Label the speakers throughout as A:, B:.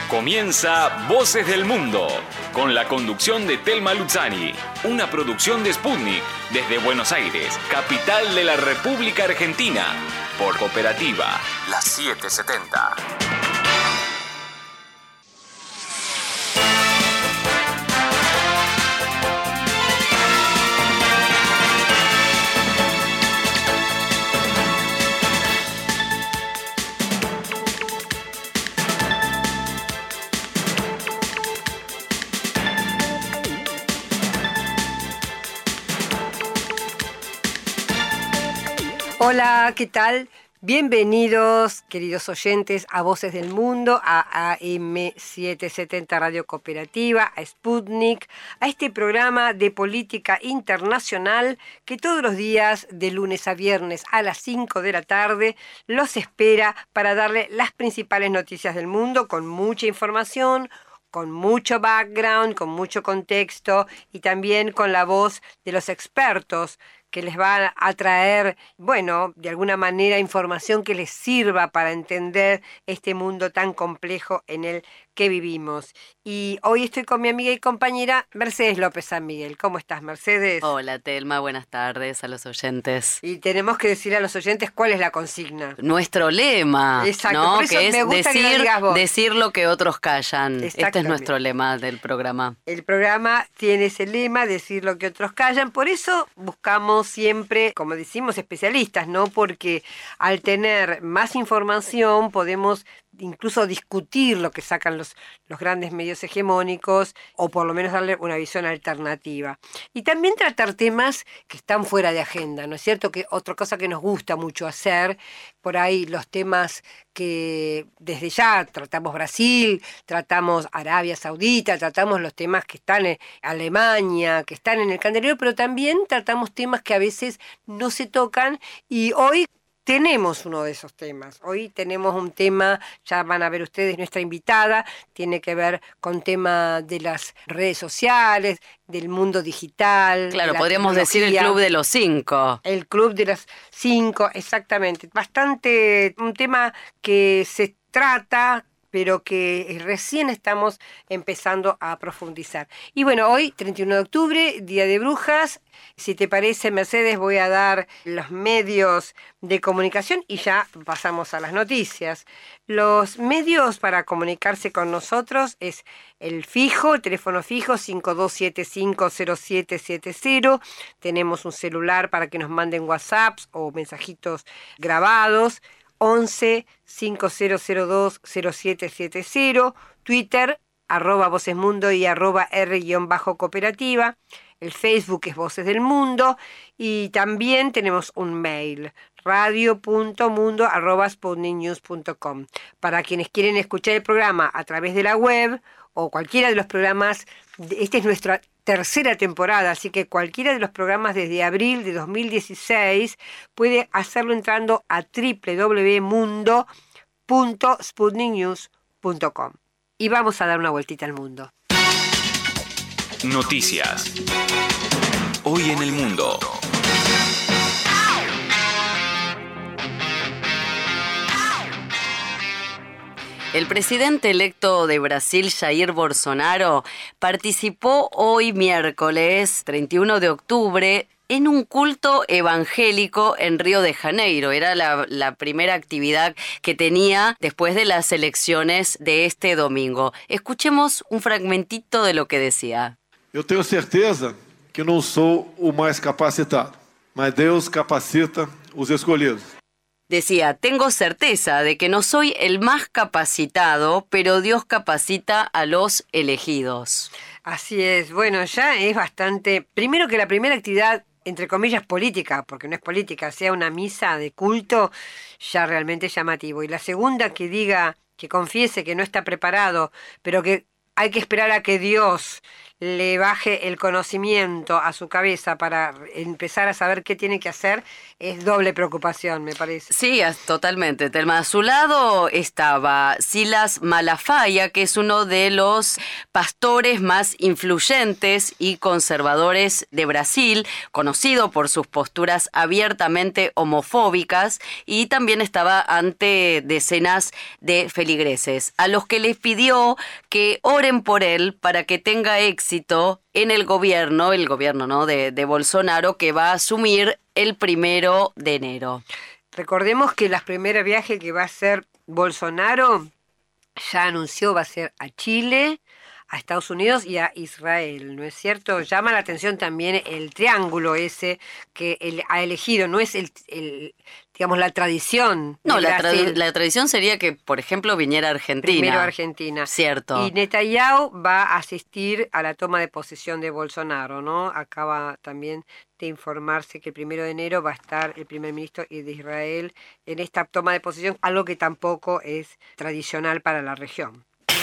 A: Comienza Voces del Mundo, con la conducción de Telma Luzzani, una producción de Sputnik, desde Buenos Aires, capital de la República Argentina, por Cooperativa, la 770.
B: Hola, ¿qué tal? Bienvenidos, queridos oyentes, a Voces del Mundo, a AM770 Radio Cooperativa, a Sputnik, a este programa de política internacional que todos los días, de lunes a viernes a las 5 de la tarde, los espera para darle las principales noticias del mundo con mucha información, con mucho background, con mucho contexto y también con la voz de los expertos que les va a traer, bueno, de alguna manera información que les sirva para entender este mundo tan complejo en el que vivimos. Y hoy estoy con mi amiga y compañera Mercedes López San Miguel. ¿Cómo estás, Mercedes?
C: Hola, Telma, buenas tardes a los oyentes.
B: Y tenemos que decirle a los oyentes cuál es la consigna.
C: Nuestro lema,
B: exacto,
C: ¿no?
B: Por eso
C: que es
B: me gusta que lo digas vos.
C: Decir lo que otros callan. Este es nuestro lema del programa.
B: El programa tiene ese lema, decir lo que otros callan. Por eso buscamos siempre, como decimos, especialistas, ¿no? Porque al tener más información podemos incluso discutir lo que sacan los grandes medios hegemónicos o por lo menos darle una visión alternativa. Y también tratar temas que están fuera de agenda, ¿no es cierto? Que otra cosa que nos gusta mucho hacer, por ahí los temas que desde ya tratamos Brasil, tratamos Arabia Saudita, tratamos los temas que están en Alemania, que están en el candelero, pero también tratamos temas que a veces no se tocan y hoy tenemos uno de esos temas. Hoy tenemos un tema, ya van a ver ustedes, nuestra invitada, tiene que ver con tema de las redes sociales, del mundo digital.
C: Claro, podríamos decir el Club de los 5.
B: El Club de los 5, exactamente. Bastante un tema que se trata, pero que recién estamos empezando a profundizar. Y bueno, hoy, 31 de octubre, Día de Brujas. Si te parece, Mercedes, voy a dar los medios de comunicación y ya pasamos a las noticias. Los medios para comunicarse con nosotros es el teléfono fijo 52750770. Tenemos un celular para que nos manden WhatsApps o mensajitos grabados. 11-5002-0770, Twitter, @vocesmundo y @r_cooperativa, el Facebook es Voces del Mundo y también tenemos un mail, radio.mundo@sputniknews.com. Para quienes quieren escuchar el programa a través de la web o cualquiera de los programas, esta es nuestra tercera temporada, así que cualquiera de los programas desde abril de 2016 puede hacerlo entrando a www.mundo.sputniknews.com. Y vamos a dar una vueltita al mundo.
A: Noticias. Hoy en el mundo.
C: El presidente electo de Brasil, Jair Bolsonaro, participó hoy miércoles 31 de octubre en un culto evangélico en Río de Janeiro. Era la primera actividad que tenía después de las elecciones de este domingo. Escuchemos un fragmentito de lo que decía.
D: Eu tenho certeza que não sou o mais capacitado, mas Deus capacita os escolhidos.
C: Decía, tengo certeza de que no soy el más capacitado, pero Dios capacita a los elegidos.
B: Así es. Bueno, ya es bastante. Primero que la primera actividad, entre comillas, política, porque no es política, sea una misa de culto, ya realmente llamativo. Y la segunda, que diga, que confiese que no está preparado, pero que hay que esperar a que Dios le baje el conocimiento a su cabeza para empezar a saber qué tiene que hacer, es doble preocupación, me parece.
C: Sí, totalmente, Telma. A su lado estaba Silas Malafaia, que es uno de los pastores más influyentes y conservadores de Brasil, conocido por sus posturas abiertamente homofóbicas, y también estaba ante decenas de feligreses, a los que les pidió que oren por él para que tenga éxito en el gobierno, ¿no?, de Bolsonaro, que va a asumir el 1 de enero.
B: Recordemos que el primer viaje que va a hacer Bolsonaro, ya anunció, va a ser a Chile, a Estados Unidos y a Israel, ¿no es cierto? Llama la atención también el triángulo ese que él ha elegido, no es digamos, la tradición.
C: No, la tradición sería que, por ejemplo, viniera a Argentina.
B: Primero Argentina.
C: Cierto.
B: Y Netanyahu va a asistir a la toma de posesión de Bolsonaro, ¿no? Acaba también de informarse que el 1 de enero va a estar el primer ministro de Israel en esta toma de posesión, algo que tampoco es tradicional para la región.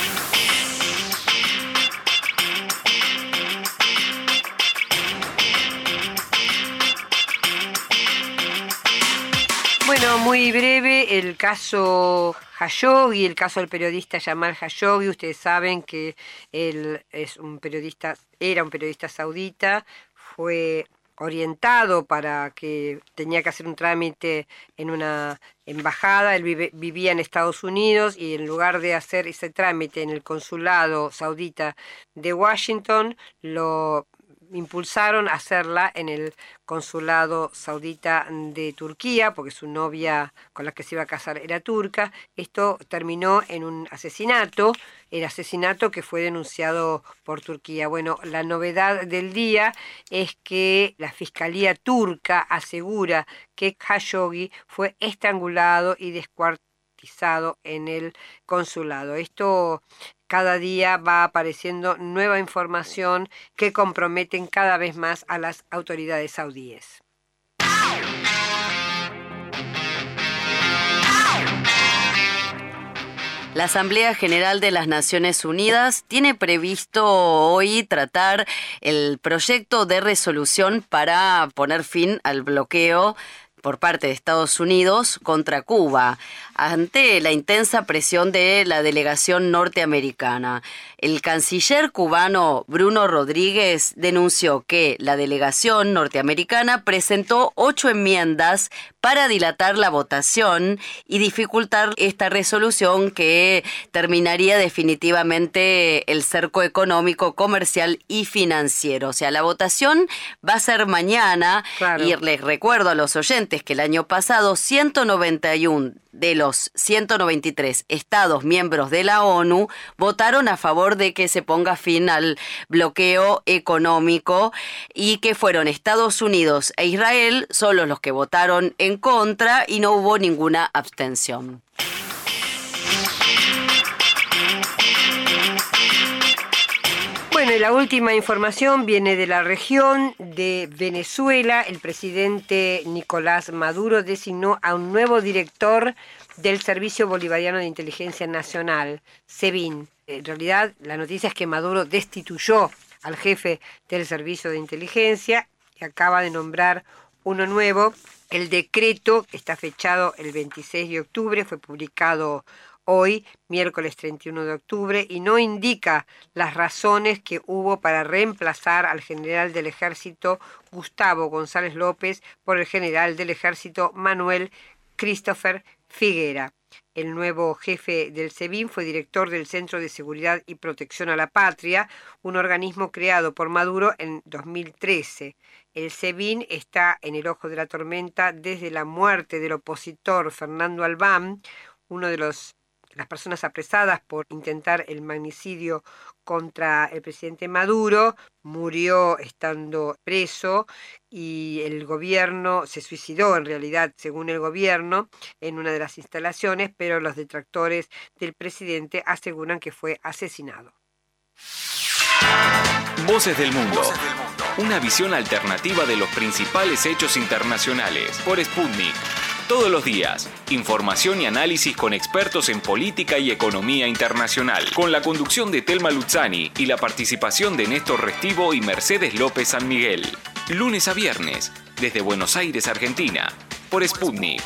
B: Bueno, muy breve, el caso Khashoggi, el caso del periodista Jamal Khashoggi. Ustedes saben que él era un periodista saudita, fue orientado para que tenía que hacer un trámite en una embajada. Él vivía en Estados Unidos y en lugar de hacer ese trámite en el consulado saudita de Washington, lo impulsaron a hacerla en el consulado saudita de Turquía, porque su novia con la que se iba a casar era turca. Esto terminó en un asesinato, el asesinato que fue denunciado por Turquía. Bueno, la novedad del día es que la Fiscalía turca asegura que Khashoggi fue estrangulado y descuartizado en el consulado. Esto cada día va apareciendo nueva información que comprometen cada vez más a las autoridades saudíes.
C: La Asamblea General de las Naciones Unidas tiene previsto hoy tratar el proyecto de resolución para poner fin al bloqueo por parte de Estados Unidos contra Cuba, ante la intensa presión de la delegación norteamericana. El canciller cubano Bruno Rodríguez denunció que la delegación norteamericana presentó 8 enmiendas para dilatar la votación y dificultar esta resolución que terminaría definitivamente el cerco económico, comercial y financiero. O sea, la votación va a ser mañana. Claro. Y les recuerdo a los oyentes que el año pasado 191 de los 193 estados miembros de la ONU votaron a favor de que se ponga fin al bloqueo económico, y que fueron Estados Unidos e Israel solo los que votaron en contra y no hubo ninguna abstención.
B: Bueno, y la última información viene de la región de Venezuela. El presidente Nicolás Maduro designó a un nuevo director del Servicio Bolivariano de Inteligencia Nacional, SEBIN. En realidad, la noticia es que Maduro destituyó al jefe del Servicio de Inteligencia y acaba de nombrar uno nuevo. El decreto está fechado el 26 de octubre, fue publicado hoy, miércoles 31 de octubre, y no indica las razones que hubo para reemplazar al general del ejército Gustavo González López por el general del ejército Manuel Christopher Figuera. El nuevo jefe del SEBIN fue director del Centro de Seguridad y Protección a la Patria, un organismo creado por Maduro en 2013. El SEBIN está en el ojo de la tormenta desde la muerte del opositor Fernando Albán, uno de las personas apresadas por intentar el magnicidio contra el presidente Maduro. Murió estando preso y el gobierno se suicidó, en realidad, según el gobierno, en una de las instalaciones, pero los detractores del presidente aseguran que fue asesinado.
A: Voces del Mundo. Una visión alternativa de los principales hechos internacionales por Sputnik. Todos los días, información y análisis con expertos en política y economía internacional, con la conducción de Telma Luzzani y la participación de Néstor Restivo y Mercedes López San Miguel. Lunes a viernes, desde Buenos Aires, Argentina, por Sputnik.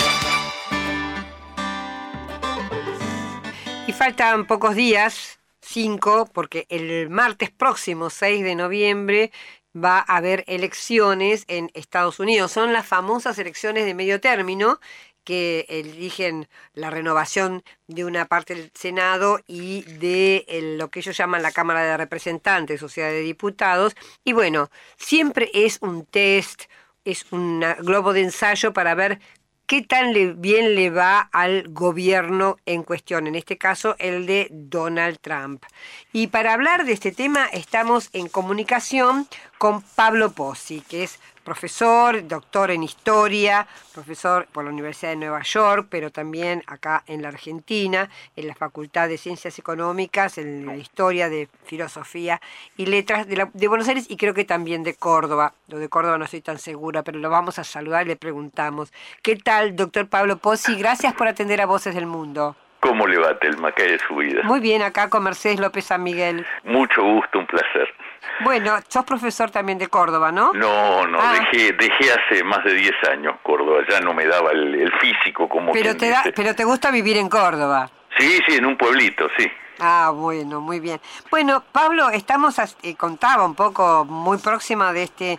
B: Y faltan pocos días, 5, porque el martes próximo, 6 de noviembre, va a haber elecciones en Estados Unidos. Son las famosas elecciones de medio término que eligen la renovación de una parte del Senado y de lo que ellos llaman la Cámara de Representantes, o sea, de diputados. Y bueno, siempre es un test, es un globo de ensayo para ver qué tan bien le va al gobierno en cuestión, en este caso el de Donald Trump. Y para hablar de este tema estamos en comunicación con Pablo Pozzi, que es profesor, doctor en historia, profesor por la Universidad de Nueva York, pero también acá en la Argentina, en la Facultad de Ciencias Económicas, en la Historia, de Filosofía y Letras de Buenos Aires, y creo que también de Córdoba. Lo de Córdoba no estoy tan segura, pero lo vamos a saludar y le preguntamos. ¿Qué tal, doctor Pablo Pozzi? Gracias por atender a Voces del Mundo.
E: ¿Cómo le va, Telma? ¿Qué hay de su vida?
B: Muy bien, acá con Mercedes López San Miguel.
E: Mucho gusto, un placer.
B: Bueno, sos profesor también de Córdoba, ¿no?
E: No, dejé hace más de 10 años Córdoba, ya no me daba el físico como
B: pero
E: quien dice.
B: Pero te gusta vivir en Córdoba.
E: Sí, en un pueblito, sí.
B: Ah, bueno, muy bien. Bueno, Pablo, estamos, contaba un poco, muy próxima de este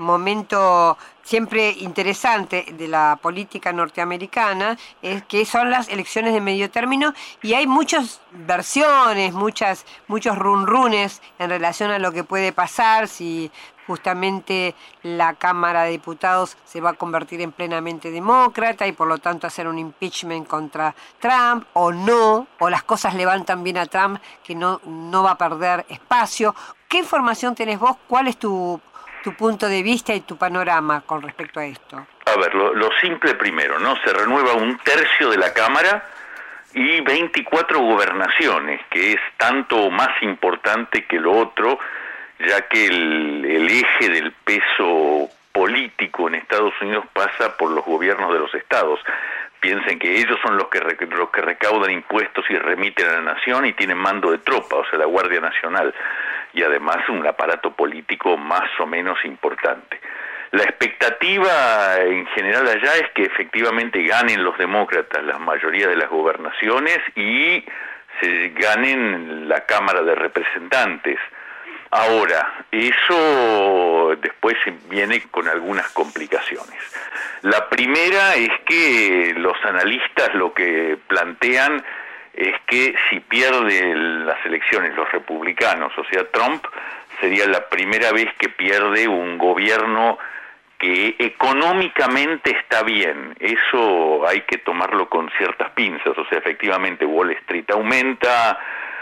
B: momento siempre interesante de la política norteamericana, es que son las elecciones de medio término, y hay muchas versiones, muchos runrunes en relación a lo que puede pasar, si justamente la Cámara de Diputados se va a convertir en plenamente demócrata y por lo tanto hacer un impeachment contra Trump o no, o las cosas le van tan bien a Trump que no va a perder espacio. ¿Qué información tenés vos? ¿Cuál es tu punto de vista y tu panorama con respecto a esto?
E: A ver, lo simple primero, ¿no? Se renueva 1/3 de la Cámara y 24 gobernaciones, que es tanto más importante que lo otro, ya que el eje del peso político en Estados Unidos pasa por los gobiernos de los estados. Piensen que ellos son los que recaudan impuestos y remiten a la nación y tienen mando de tropa, o sea, la Guardia Nacional, y además un aparato político más o menos importante. La expectativa en general allá es que efectivamente ganen los demócratas la mayoría de las gobernaciones y se ganen la Cámara de Representantes. Ahora, eso después viene con algunas complicaciones. La primera es que los analistas lo que plantean es que si pierden las elecciones los republicanos, o sea, Trump, sería la primera vez que pierde un gobierno que económicamente está bien. Eso hay que tomarlo con ciertas pinzas, o sea, efectivamente Wall Street aumenta,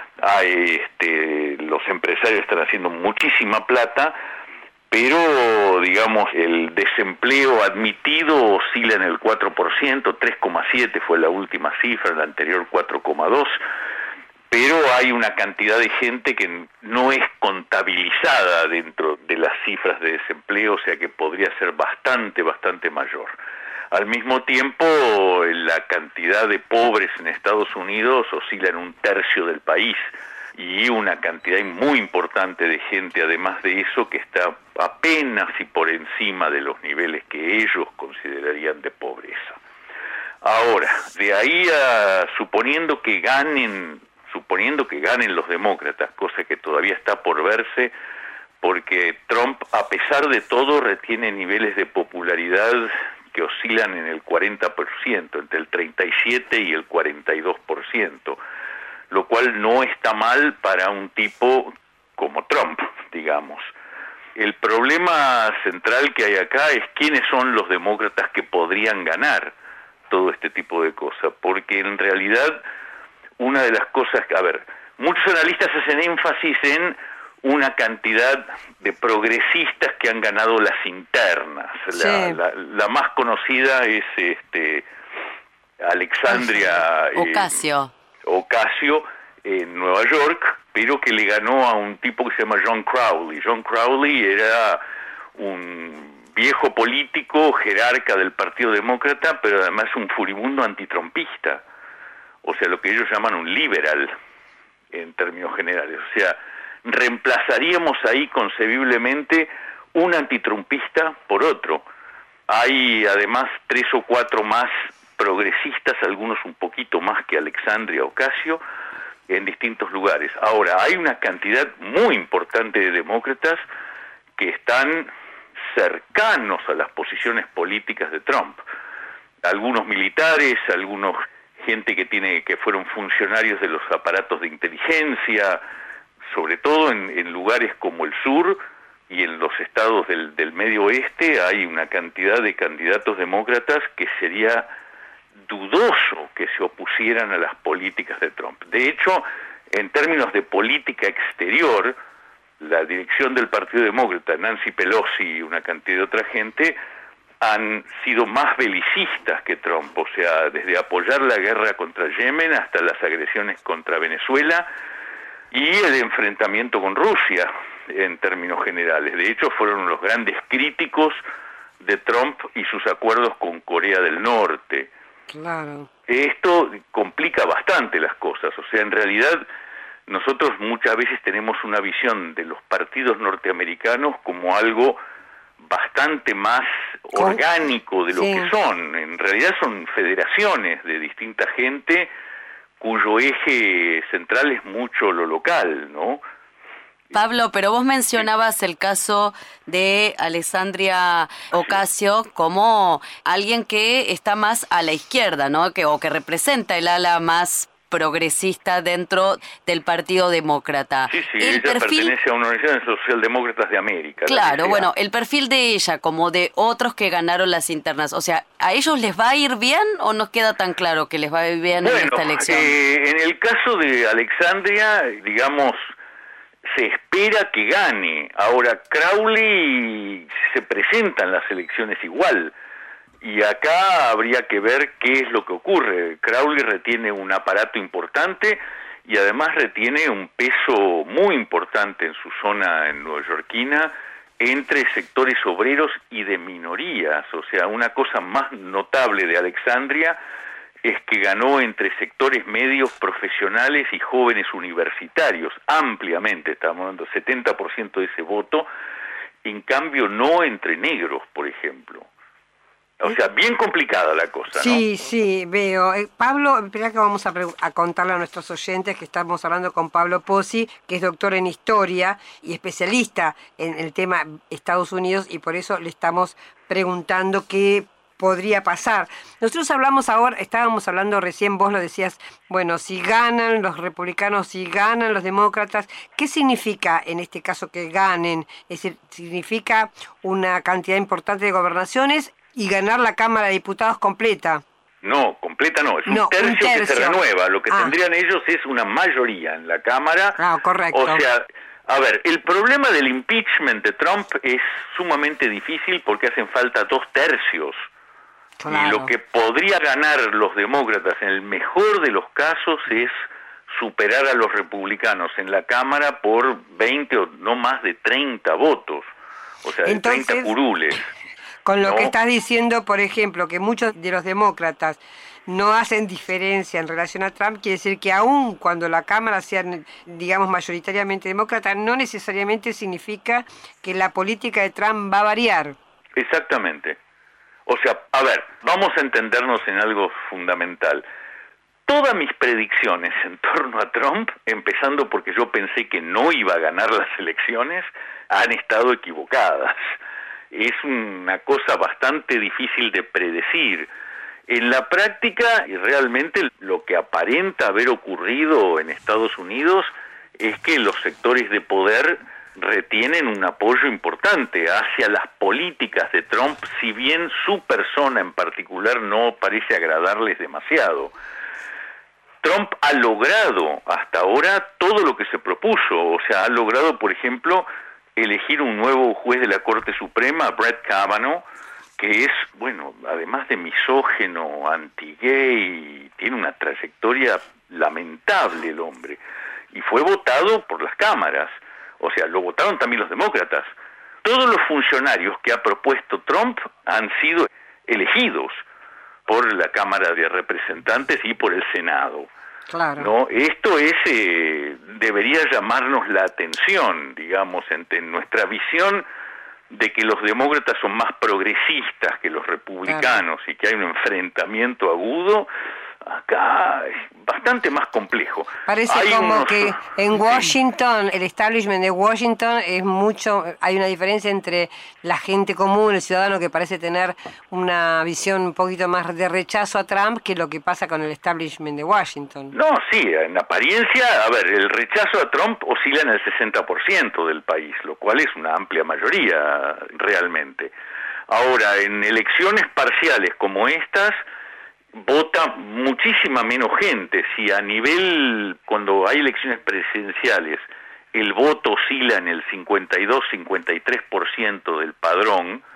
E: los empresarios están haciendo muchísima plata, pero digamos el desempleo admitido oscila en el 4%, 3,7 fue la última cifra, la anterior 4,2, pero hay una cantidad de gente que no es contabilizada dentro de las cifras de desempleo, o sea que podría ser bastante mayor. Al mismo tiempo, la cantidad de pobres en Estados Unidos oscila en 1/3 del país, y una cantidad muy importante de gente, además de eso, que está apenas y por encima de los niveles que ellos considerarían de pobreza. Ahora, de ahí a suponiendo que ganen los demócratas, cosa que todavía está por verse, porque Trump, a pesar de todo, retiene niveles de popularidad que oscilan en el 40%, entre el 37 y el 42%, lo cual no está mal para un tipo como Trump, digamos. El problema central que hay acá es quiénes son los demócratas que podrían ganar todo este tipo de cosas, porque en realidad una de las cosas, muchos analistas hacen énfasis en una cantidad de progresistas que han ganado las internas.
B: Sí.
E: La más conocida es Alexandria Ocasio en Nueva York, pero que le ganó a un tipo que se llama John Crowley. John Crowley era un viejo político, jerarca del Partido Demócrata, pero además un furibundo antitrumpista, o sea, lo que ellos llaman un liberal, en términos generales. O sea, reemplazaríamos ahí concebiblemente un antitrumpista por otro. Hay además 3 o 4 más progresistas, algunos un poquito más que Alexandria Ocasio, en distintos lugares. Ahora, hay una cantidad muy importante de demócratas que están cercanos a las posiciones políticas de Trump. Algunos militares, algunos gente que fueron funcionarios de los aparatos de inteligencia, sobre todo en lugares como el sur y en los estados del medio oeste, hay una cantidad de candidatos demócratas que sería dudoso que se opusieran a las políticas de Trump. De hecho, en términos de política exterior, la dirección del Partido Demócrata, Nancy Pelosi y una cantidad de otra gente, han sido más belicistas que Trump, o sea, desde apoyar la guerra contra Yemen hasta las agresiones contra Venezuela y el enfrentamiento con Rusia, en términos generales. De hecho, fueron los grandes críticos de Trump y sus acuerdos con Corea del Norte.
B: Claro.
E: Esto complica bastante las cosas, o sea, en realidad nosotros muchas veces tenemos una visión de los partidos norteamericanos como algo bastante más orgánico de lo que son. En realidad son federaciones de distinta gente cuyo eje central es mucho lo local, ¿no?
C: Pablo, pero vos mencionabas el caso de Alexandria Ocasio como alguien que está más a la izquierda, ¿no? O que representa el ala más progresista dentro del Partido Demócrata.
E: Sí, ella pertenece a una organización de socialdemócratas de América.
C: Claro, bueno, el perfil de ella como de otros que ganaron las internas, o sea, ¿a ellos les va a ir bien o nos queda tan claro que les va a ir bien en esta elección?
E: En el caso de Alexandria, digamos, se espera que gane. Ahora, Crowley se presenta en las elecciones igual. Y acá habría que ver qué es lo que ocurre. Crowley retiene un aparato importante y además retiene un peso muy importante en su zona neoyorquina entre sectores obreros y de minorías. O sea, una cosa más notable de Alexandria es que ganó entre sectores medios profesionales y jóvenes universitarios, ampliamente, estamos hablando del 70% de ese voto, en cambio no entre negros, por ejemplo. O sea, bien complicada la cosa, ¿no?
B: Sí, sí, veo. Pablo, espera que vamos a contarle a nuestros oyentes que estamos hablando con Pablo Pozzi, que es doctor en Historia y especialista en el tema Estados Unidos, y por eso le estamos preguntando qué podría pasar. Nosotros estábamos hablando recién, vos lo decías, bueno, si ganan los republicanos, si ganan los demócratas, ¿qué significa en este caso que ganen? Es decir, ¿significa una cantidad importante de gobernaciones y ganar la Cámara de Diputados completa?
E: No, completa no, es un tercio que se renueva. Lo que tendrían ellos es una mayoría en la Cámara.
B: Correcto.
E: O sea, a ver, el problema del impeachment de Trump es sumamente difícil porque hacen falta 2 tercios. Claro. Y lo que podría ganar los demócratas en el mejor de los casos es superar a los republicanos en la Cámara por 20 o no más de 30 votos. O sea, entonces, 30 curules.
B: Con lo que estás diciendo, por ejemplo, que muchos de los demócratas no hacen diferencia en relación a Trump, quiere decir que aun cuando la Cámara sea, digamos, mayoritariamente demócrata, no necesariamente significa que la política de Trump va a variar.
E: Exactamente. O sea, a ver, vamos a entendernos en algo fundamental. Todas mis predicciones en torno a Trump, empezando porque yo pensé que no iba a ganar las elecciones, han estado equivocadas. Es una cosa bastante difícil de predecir. En la práctica, y realmente lo que aparenta haber ocurrido en Estados Unidos es que los sectores de poder retienen un apoyo importante hacia las políticas de Trump, si bien su persona en particular no parece agradarles demasiado. Trump ha logrado hasta ahora todo lo que se propuso, o sea, ha logrado, por ejemplo, elegir un nuevo juez de la Corte Suprema, Brett Kavanaugh, que es, bueno, además de misógino, anti-gay, tiene una trayectoria lamentable el hombre, y fue votado por las cámaras, o sea, lo votaron también los demócratas, todos los funcionarios que ha propuesto Trump han sido elegidos por la Cámara de Representantes y por el Senado.
B: Claro.
E: ¿No? Esto debería llamarnos la atención, digamos, en nuestra visión de que los demócratas son más progresistas que los republicanos, claro, y que hay un enfrentamiento agudo. Acá es bastante más complejo.
B: Parece como que en Washington, el establishment de Washington es mucho, hay una diferencia entre la gente común, el ciudadano que parece tener una visión un poquito más de rechazo a Trump que lo que pasa con el establishment de Washington.
E: No, sí, en apariencia, a ver, el rechazo a Trump oscila en el 60% del país, lo cual es una amplia mayoría realmente. Ahora, en elecciones parciales como estas, vota muchísima menos gente. Si a nivel, cuando hay elecciones presidenciales, el voto oscila en el 52-53% del padrón,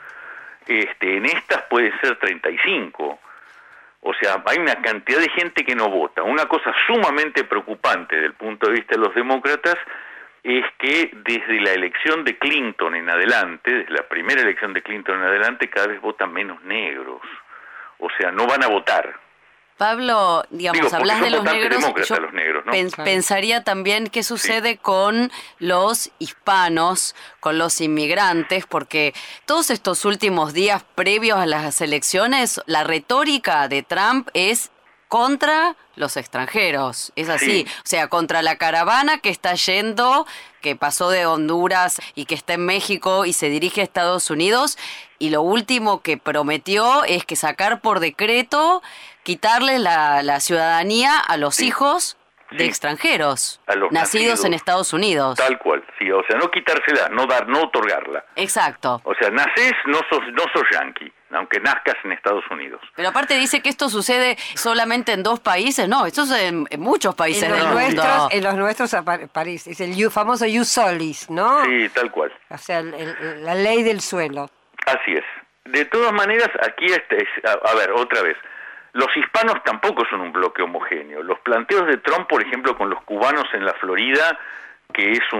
E: en estas puede ser 35%. O sea, hay una cantidad de gente que no vota. Una cosa sumamente preocupante desde el punto de vista de los demócratas es que desde la elección de Clinton en adelante, desde la primera elección de Clinton en adelante, cada vez votan menos negros. O sea, no van a votar.
C: Pablo, digamos, hablas de los negros, yo
E: los negros, ¿no?
C: Pensaría también qué sucede con los hispanos, con los inmigrantes, porque todos estos últimos días previos a las elecciones, la retórica de Trump es contra los extranjeros, es así, o sea, contra la caravana que está yendo, que pasó de Honduras y que está en México y se dirige a Estados Unidos, y lo último que prometió es que sacar por decreto, quitarle la ciudadanía a los hijos de extranjeros, a los nacidos en Estados Unidos.
E: Tal cual, sí, o sea, no quitársela, no otorgarla.
C: Exacto.
E: O sea, nacés, no sos yanqui, aunque nazcas en Estados Unidos.
C: Pero aparte dice que esto sucede solamente en 2 países, no, esto es en muchos países del mundo.
B: En los nuestros París, es el famoso ius solis, ¿no?
E: Sí, tal cual.
B: O sea, la ley del suelo.
E: Así es. De todas maneras, aquí a ver, otra vez, los hispanos tampoco son un bloque homogéneo. Los planteos de Trump, por ejemplo, con los cubanos en la Florida, que es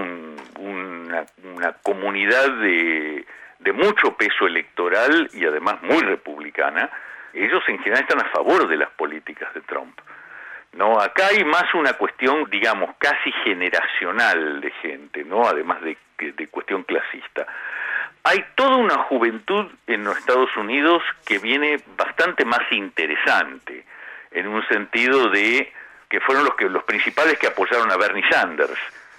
E: una comunidad de mucho peso electoral y además muy republicana, ellos en general están a favor de las políticas de Trump. No, acá hay más una cuestión, digamos, casi generacional de gente, ¿no? Además de cuestión clasista. Hay toda una juventud en los Estados Unidos que viene bastante más interesante, en un sentido de que fueron los principales que apoyaron a Bernie Sanders,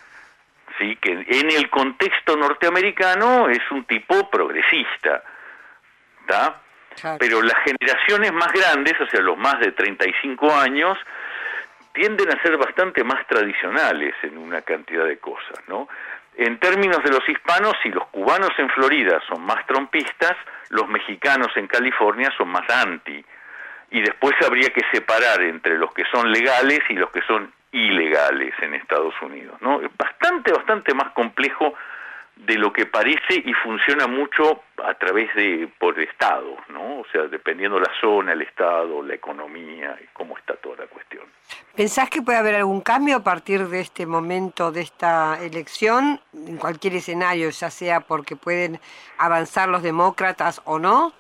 E: sí, que en el contexto norteamericano es un tipo progresista, ¿tá? Claro. Pero las generaciones más grandes, o sea, los más de 35 años, tienden a ser bastante más tradicionales en una cantidad de cosas, ¿no? En términos de los hispanos, si los cubanos en Florida son más trumpistas, los mexicanos en California son más anti. Y después habría que separar entre los que son legales y los que son ilegales en Estados Unidos, ¿no? Es bastante más complejo de lo que parece y funciona mucho a través por estados, ¿no? O sea, dependiendo la zona, el estado, la economía y cómo está toda la cuestión.
B: ¿Pensás que puede haber algún cambio a partir de este momento, de esta elección, en cualquier escenario, ya sea porque pueden avanzar los demócratas o no?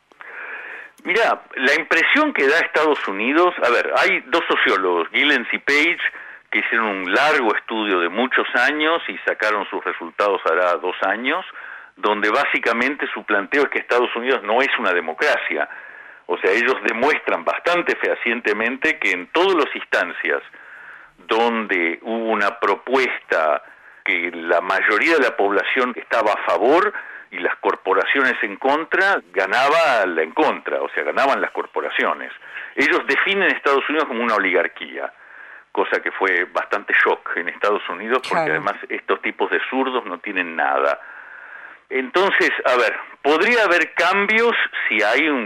E: Mira, la impresión que da Estados Unidos, a ver, hay 2 sociólogos, Gillens y Page, que hicieron un largo estudio de muchos años y sacaron sus resultados hará 2 años, donde básicamente su planteo es que Estados Unidos no es una democracia. O sea, ellos demuestran bastante fehacientemente que en todas las instancias donde hubo una propuesta que la mayoría de la población estaba a favor y las corporaciones en contra, ganaba la en contra, o sea, ganaban las corporaciones. Ellos definen a Estados Unidos como una oligarquía, cosa que fue bastante shock en Estados Unidos, porque además estos tipos de zurdos no tienen nada. Entonces, a ver, podría haber cambios si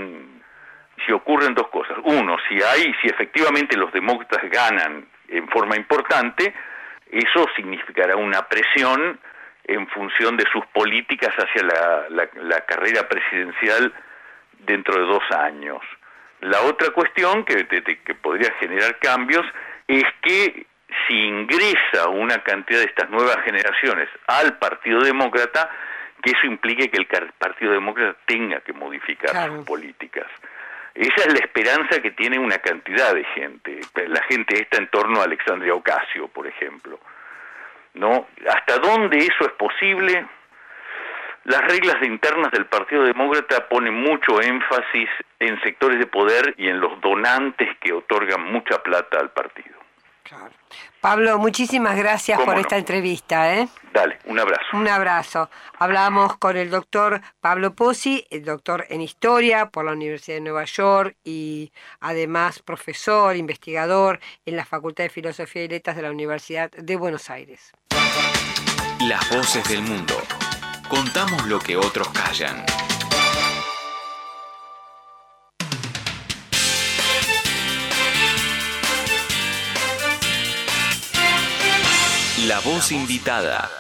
E: ocurren 2 cosas. Uno, si efectivamente los demócratas ganan en forma importante, eso significará una presión en función de sus políticas hacia la carrera presidencial dentro de 2 años. La otra cuestión que podría generar cambios es que si ingresa una cantidad de estas nuevas generaciones al Partido Demócrata, que eso implique que el Partido Demócrata tenga que modificar sus políticas. Esa es la esperanza que tiene una cantidad de gente. La gente está en torno a Alexandria Ocasio, por ejemplo, ¿no? ¿Hasta dónde eso es posible? Las reglas internas del Partido Demócrata ponen mucho énfasis en sectores de poder y en los donantes que otorgan mucha plata al partido.
B: Claro. Pablo, muchísimas gracias por esta entrevista.
E: Dale, un abrazo.
B: Un abrazo. Hablamos con el doctor Pablo Pozzi, el doctor en Historia por la Universidad de Nueva York y además profesor, investigador en la Facultad de Filosofía y Letras de la Universidad de Buenos Aires.
A: Las voces del mundo. Contamos lo que otros callan. La voz invitada.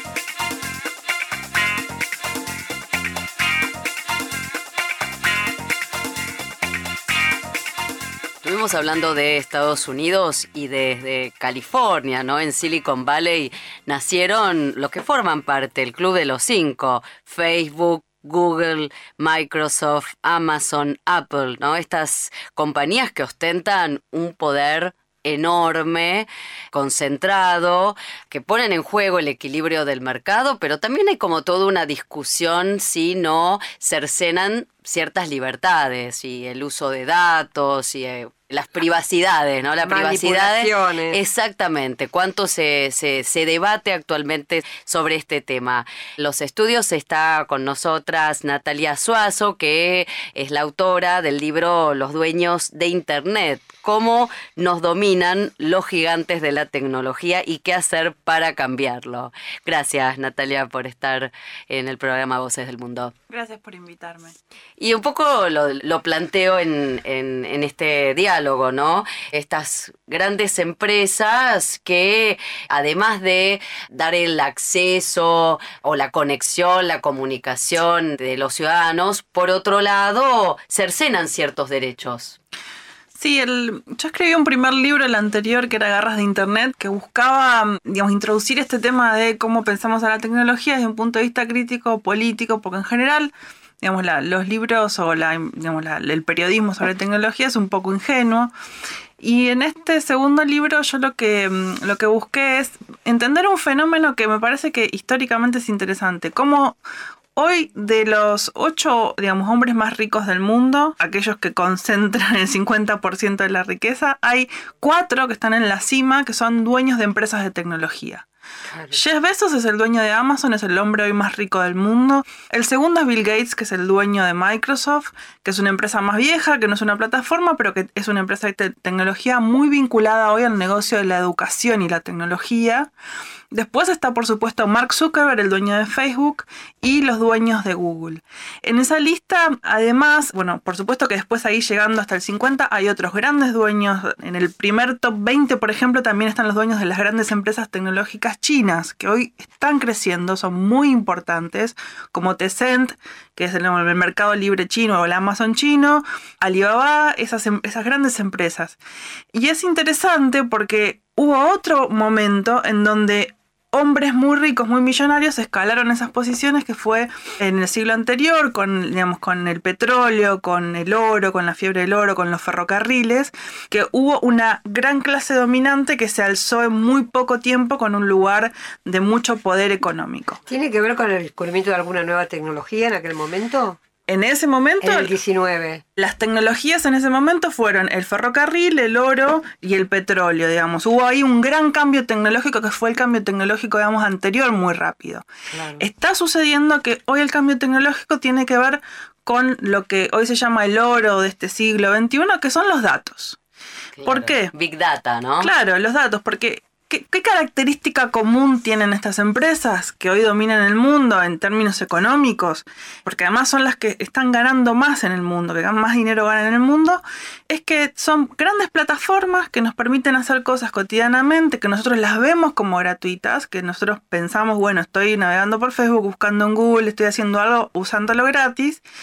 C: Estuvimos hablando de Estados Unidos y desde California, ¿no? En Silicon Valley nacieron los que forman parte del Club de los Cinco: Facebook, Google, Microsoft, Amazon, Apple, ¿no? Estas compañías que ostentan un poder enorme, concentrado, que ponen en juego el equilibrio del mercado, pero también hay como toda una discusión si no cercenan ciertas libertades y el uso de datos y las privacidades, ¿no? La privacidad. Exactamente. ¿Cuánto se debate actualmente sobre este tema? Los estudios está con nosotras Natalia Suazo, que es la autora del libro Los dueños de Internet: cómo nos dominan los gigantes de la tecnología y qué hacer para cambiarlo. Gracias, Natalia, por estar en el programa Voces del Mundo.
F: Gracias por invitarme.
C: Y un poco lo planteo en este diálogo, ¿no? Estas grandes empresas que, además de dar el acceso o la conexión, la comunicación de los ciudadanos, por otro lado, cercenan ciertos derechos.
F: Sí, yo escribí un primer libro, el anterior, que era Garras de Internet, que buscaba, introducir este tema de cómo pensamos a la tecnología desde un punto de vista crítico, político, porque en general, los libros o el periodismo sobre tecnología es un poco ingenuo. Y en este segundo libro yo lo que busqué es entender un fenómeno que me parece que históricamente es interesante: cómo hoy, de los 8, hombres más ricos del mundo, aquellos que concentran el 50% de la riqueza, hay 4 que están en la cima, que son dueños de empresas de tecnología. Claro. Jeff Bezos es el dueño de Amazon, es el hombre hoy más rico del mundo. El segundo es Bill Gates, que es el dueño de Microsoft, que es una empresa más vieja, que no es una plataforma, pero que es una empresa de tecnología muy vinculada hoy al negocio de la educación y la tecnología. Después está, por supuesto, Mark Zuckerberg, el dueño de Facebook, y los dueños de Google. En esa lista, además, por supuesto que después ahí llegando hasta el 50 hay otros grandes dueños. En el primer top 20, por ejemplo, también están los dueños de las grandes empresas tecnológicas chinas, que hoy están creciendo, son muy importantes, como Tencent, que es el mercado libre chino o el Amazon chino, Alibaba, esas grandes empresas. Y es interesante porque hubo otro momento en donde hombres muy ricos, muy millonarios, escalaron esas posiciones, que fue en el siglo anterior, con el petróleo, con el oro, con la fiebre del oro, con los ferrocarriles, que hubo una gran clase dominante que se alzó en muy poco tiempo con un lugar de mucho poder económico.
B: ¿Tiene que ver con el descubrimiento de alguna nueva tecnología en aquel momento?
F: En ese momento,
B: en el 19.
F: Las tecnologías en ese momento fueron el ferrocarril, el oro y el petróleo, Hubo ahí un gran cambio tecnológico, que fue el cambio tecnológico, anterior, muy rápido. Claro. Está sucediendo que hoy el cambio tecnológico tiene que ver con lo que hoy se llama el oro de este siglo XXI, que son los datos.
C: Claro.
F: ¿Por qué?
C: Big Data, ¿no?
F: Claro, los datos, porque ¿qué característica común tienen estas empresas que hoy dominan el mundo en términos económicos? Porque además son las que están ganando más en el mundo, que más dinero ganan en el mundo. Es que son grandes plataformas que nos permiten hacer cosas cotidianamente, que nosotros las vemos como gratuitas, que nosotros pensamos, estoy navegando por Facebook, buscando en Google, estoy haciendo algo usándolo gratis.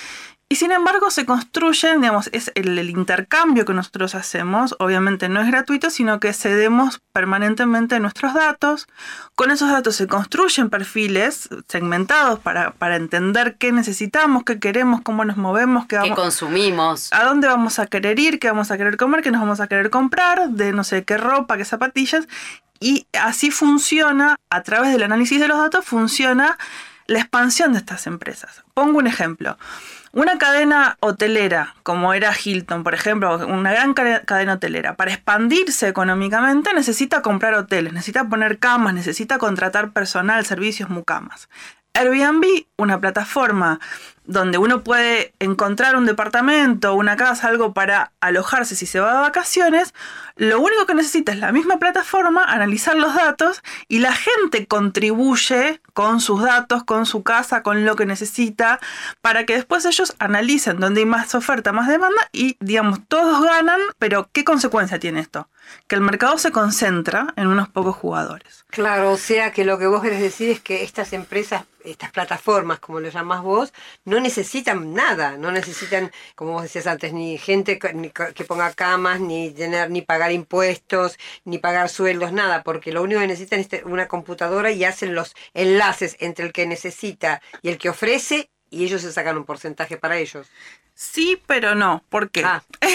F: Y sin embargo se construyen, digamos, es el intercambio que nosotros hacemos, obviamente no es gratuito, sino que cedemos permanentemente nuestros datos. Con esos datos se construyen perfiles segmentados para entender qué necesitamos, qué queremos, cómo nos movemos,
C: qué consumimos,
F: a dónde vamos a querer ir, qué vamos a querer comer, qué nos vamos a querer comprar, de no sé qué ropa, qué zapatillas. Y así funciona, a través del análisis de los datos, funciona la expansión de estas empresas. Pongo un ejemplo. Una cadena hotelera, como era Hilton, por ejemplo, una gran cadena hotelera, para expandirse económicamente necesita comprar hoteles, necesita poner camas, necesita contratar personal, servicios, mucamas. Airbnb, una plataforma donde uno puede encontrar un departamento, una casa, algo para alojarse si se va de vacaciones, lo único que necesita es la misma plataforma, analizar los datos y la gente contribuye con sus datos, con su casa, con lo que necesita, para que después ellos analicen dónde hay más oferta, más demanda y, digamos, todos ganan, pero ¿qué consecuencia tiene esto? Que el mercado se concentra en unos pocos jugadores.
B: Claro, o sea que lo que vos querés decir es que estas empresas, estas plataformas, como lo llamás vos, no necesitan nada, no necesitan, como vos decías antes, ni gente que ponga camas, ni pagar impuestos, ni pagar sueldos, nada, porque lo único que necesitan es una computadora y hacen los enlaces entre el que necesita y el que ofrece y ellos se sacan un porcentaje para ellos.
F: Sí, pero no. ¿Por qué?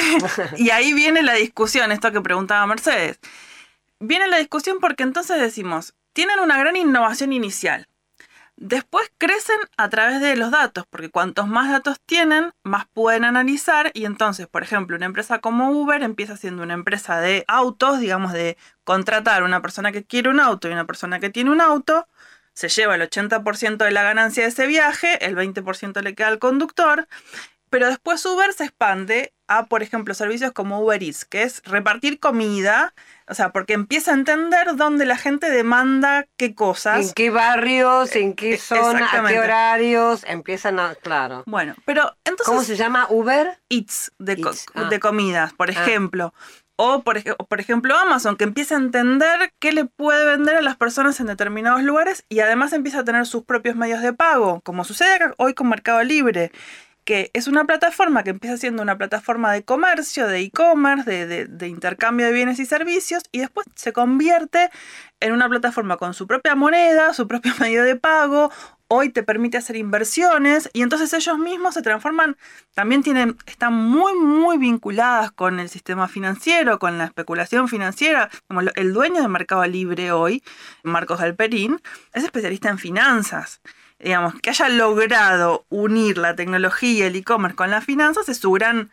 F: Y ahí viene la discusión, esto que preguntaba Mercedes. Viene la discusión porque entonces decimos, tienen una gran innovación inicial. Después crecen a través de los datos, porque cuantos más datos tienen, más pueden analizar. Y entonces, por ejemplo, una empresa como Uber empieza siendo una empresa de autos, digamos, de contratar a una persona que quiere un auto y una persona que tiene un auto. Se lleva el 80% de la ganancia de ese viaje, el 20% le queda al conductor. Pero después Uber se expande a, por ejemplo, servicios como Uber Eats, que es repartir comida, o sea, porque empieza a entender dónde la gente demanda qué cosas.
B: En qué barrios, en qué zona, a qué horarios, empiezan a... Claro.
F: Bueno, pero entonces...
B: ¿Cómo se llama? ¿Uber?
F: Eats, de comidas, por ejemplo. O, por ejemplo, Amazon, que empieza a entender qué le puede vender a las personas en determinados lugares y además empieza a tener sus propios medios de pago, como sucede hoy con Mercado Libre, que es una plataforma que empieza siendo una plataforma de comercio, de e-commerce, de intercambio de bienes y servicios, y después se convierte en una plataforma con su propia moneda, su propio medio de pago. Hoy te permite hacer inversiones y entonces ellos mismos se transforman, también están muy, muy vinculadas con el sistema financiero, con la especulación financiera. Como el dueño de Mercado Libre hoy, Marcos Galperín, es especialista en finanzas. Digamos, que haya logrado unir la tecnología y el e-commerce con las finanzas es su gran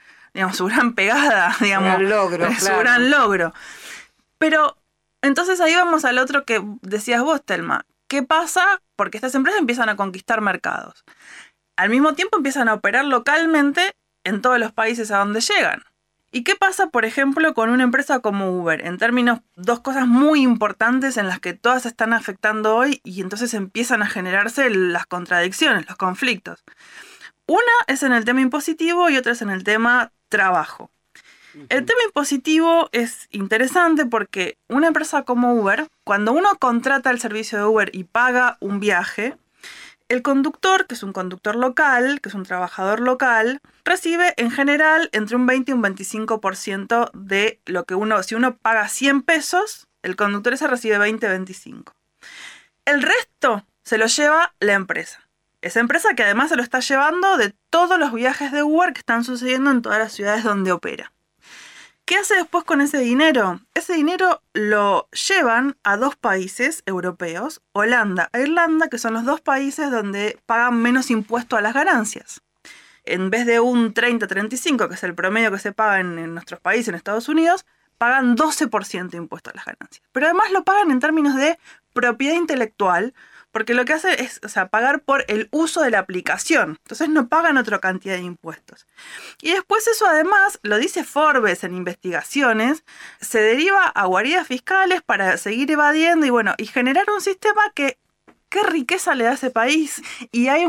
F: pegada, digamos. Su gran logro. Pero entonces ahí vamos al otro que decías vos, Telma. ¿Qué pasa? Porque estas empresas empiezan a conquistar mercados. Al mismo tiempo empiezan a operar localmente en todos los países a donde llegan. ¿Y qué pasa, por ejemplo, con una empresa como Uber? En términos, dos cosas muy importantes en las que todas se están afectando hoy y entonces empiezan a generarse las contradicciones, los conflictos. Una es en el tema impositivo y otra es en el tema trabajo. El tema impositivo es interesante porque una empresa como Uber, cuando uno contrata el servicio de Uber y paga un viaje, el conductor, que es un conductor local, que es un trabajador local, recibe en general entre un 20 y un 25% de lo que si uno paga 100 pesos, el conductor ese recibe 20, 25. El resto se lo lleva la empresa. Esa empresa que además se lo está llevando de todos los viajes de Uber que están sucediendo en todas las ciudades donde opera. ¿Qué hace después con ese dinero? Ese dinero lo llevan a dos países europeos, Holanda e Irlanda, que son los dos países donde pagan menos impuesto a las ganancias. En vez de un 30-35, que es el promedio que se paga en nuestros países, en Estados Unidos, pagan 12% de impuesto a las ganancias. Pero además lo pagan en términos de propiedad intelectual, porque lo que hace es pagar por el uso de la aplicación. Entonces no pagan otra cantidad de impuestos. Y después eso además, lo dice Forbes en investigaciones, se deriva a guaridas fiscales para seguir evadiendo y generar un sistema que qué riqueza le da a ese país. Y hay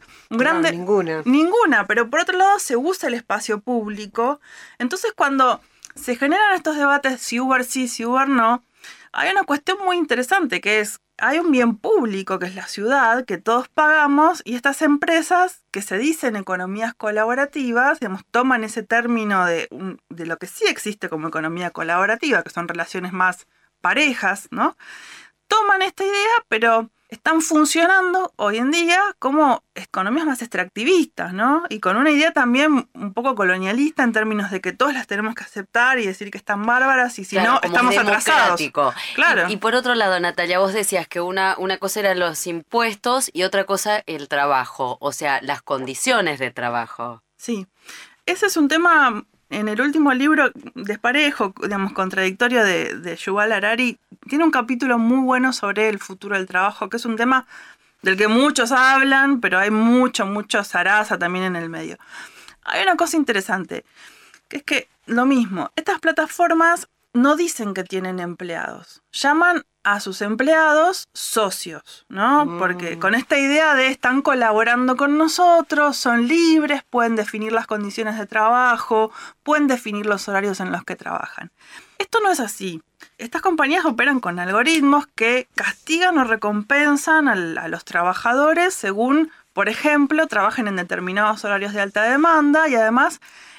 F: ninguna, pero por otro lado se usa el espacio público. Entonces cuando se generan estos debates, si Uber sí, si Uber no, hay una cuestión muy interesante que es, hay un bien público que es la ciudad, que todos pagamos, y estas empresas que se dicen economías colaborativas, digamos, toman ese término de lo que sí existe como economía colaborativa, que son relaciones más parejas, ¿no? Toman esta idea, pero están funcionando hoy en día como economías más extractivistas, ¿no? Y con una idea también un poco colonialista en términos de que todas las tenemos que aceptar y decir que están bárbaras y si
C: claro,
F: no, estamos atrasados.
C: Claro. Y por otro lado, Natalia, vos decías que una cosa eran los impuestos y otra cosa el trabajo, o sea, las condiciones de trabajo.
F: Sí, ese es un tema. En el último libro, Desparejo, digamos, contradictorio de Yuval Harari, tiene un capítulo muy bueno sobre el futuro del trabajo, que es un tema del que muchos hablan, pero hay mucho zaraza también en el medio. Hay una cosa interesante, que es que lo mismo, estas plataformas no dicen que tienen empleados, llaman a sus empleados socios, ¿no? Porque con esta idea de están colaborando con nosotros, son libres, pueden definir las condiciones de trabajo, pueden definir los horarios en los que trabajan. Esto no es así. Estas compañías operan con algoritmos que castigan o recompensan a los trabajadores según, por ejemplo, trabajen en determinados horarios de alta demanda y además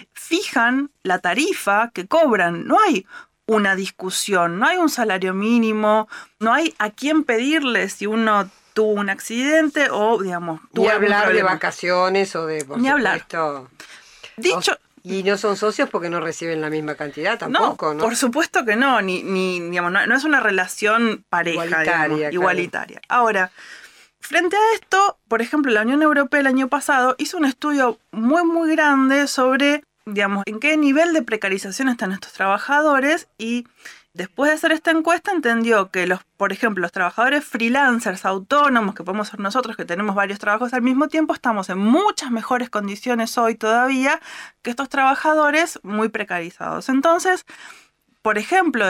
F: fijan la tarifa que cobran. No hay una discusión, no hay un salario mínimo, no hay a quién pedirle si uno tuvo un accidente o, digamos, tuvo
B: ni hablar
F: problema.
B: de vacaciones o de, por
F: ni
B: supuesto,
F: hablar. Dicho,
B: y no son socios porque no reciben la misma cantidad tampoco, ¿no?
F: Por supuesto que no, digamos, no es una relación pareja, igualitaria. Ahora, frente a esto, por ejemplo, la Unión Europea el año pasado hizo un estudio muy grande sobre, digamos, en qué nivel de precarización están estos trabajadores y después de hacer esta encuesta entendió que por ejemplo, los trabajadores freelancers autónomos, que podemos ser nosotros, que tenemos varios trabajos al mismo tiempo, estamos en muchas mejores condiciones hoy todavía que estos trabajadores muy precarizados. Entonces, por ejemplo,